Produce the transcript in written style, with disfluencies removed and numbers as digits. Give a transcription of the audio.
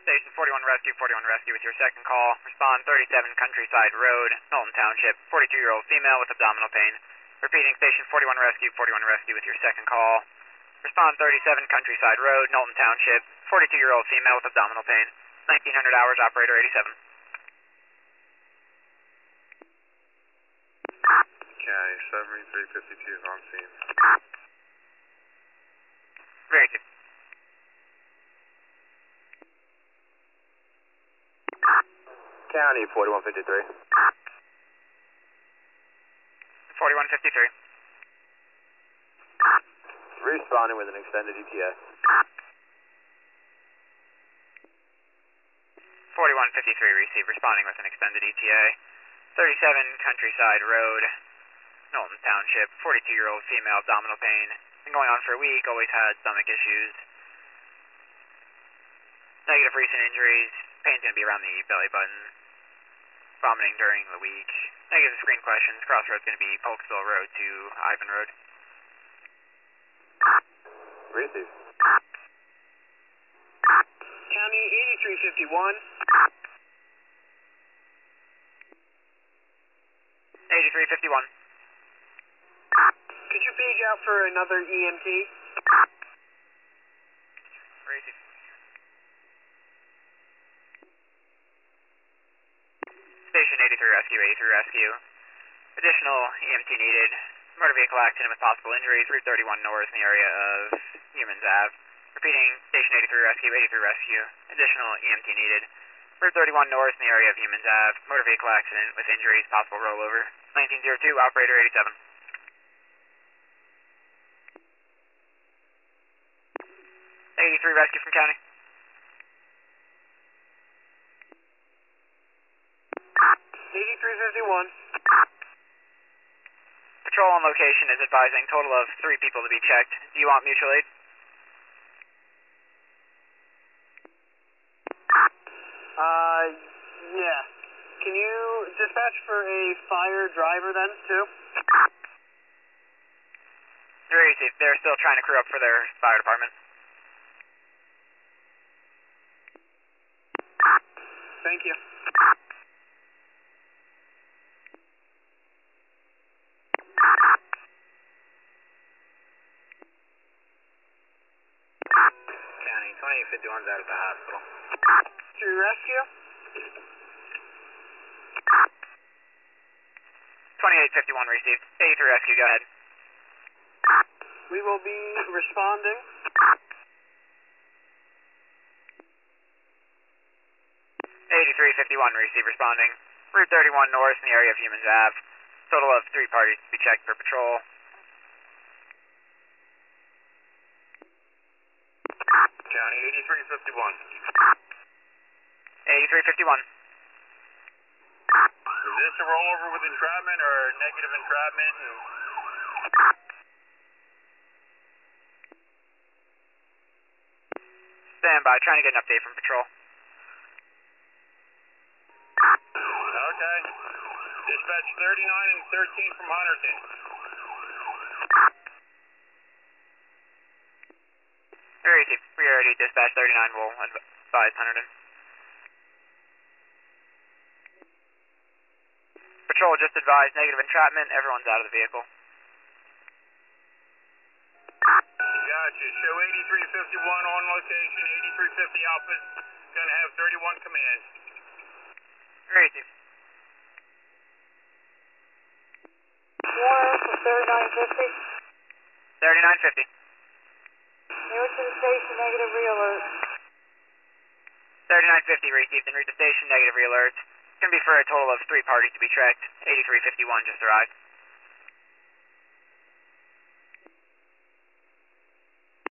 Station 41 Rescue with your second call. Respond 37 Countryside Road, Knowlton Township, 42-year-old female with abdominal pain. Repeating, Station 41 Rescue with your second call. Respond 37 Countryside Road, Knowlton Township, 42-year-old female with abdominal pain. 1900 hours, operator 87. County 7352 is on scene. Very good. County 4153. 4153. Responding with an extended ETA. 4153 received, responding with an extended ETA. 37 Countryside Road, Knowlton Township, 42-year-old female, abdominal pain. Been going on for a week, always had stomach issues. Negative recent injuries. Pain's going to be around the belly button. Vomiting during the week. Negative screen questions. Crossroads going to be Polksville Road to Ivan Road. Receive. County 8351. 8351. Could you page out for another EMT? Receive. Station 83 Rescue. Additional EMT needed. Motor vehicle accident with possible injuries. Route 31 north in the area of Humans Ave. Repeating, Station 83 Rescue. Additional EMT needed. Route 31 north in the area of Humans Ave. Motor vehicle accident with injuries, possible rollover. 1902, operator 87. Rescue from County. 8351. Patrol on location is advising total of 3 people to be checked. Do you want mutual aid? Yeah. Can you dispatch for a fire driver then, too? Receive. They're still trying to crew up for their fire department. Thank you. County 2851's out of the hospital. To rescue? 2851 received. 83 Rescue, go ahead. We will be responding. 8351 received, responding. Route 31 north in the area of Humans Ave. Total of 3 parties to be checked for patrol. County 8351. 8351. Is this a rollover with entrapment or negative entrapment? Stand by, trying to get an update from patrol. Okay. Dispatch 39 and 13 from Hunterton. Very easy. We already dispatched 39. We'll advise Hunterton. Patrol just advised negative entrapment. Everyone's out of the vehicle. Gotcha. Show 8351 on location. 8350 Alpha's going to have 31 command. Very easy. Warren from 3950. 3950. Newton Station, negative re-alert. 3950 received and read the station, negative re-alert. It's going to be for a total of 3 parties to be tracked. 8351 just arrived.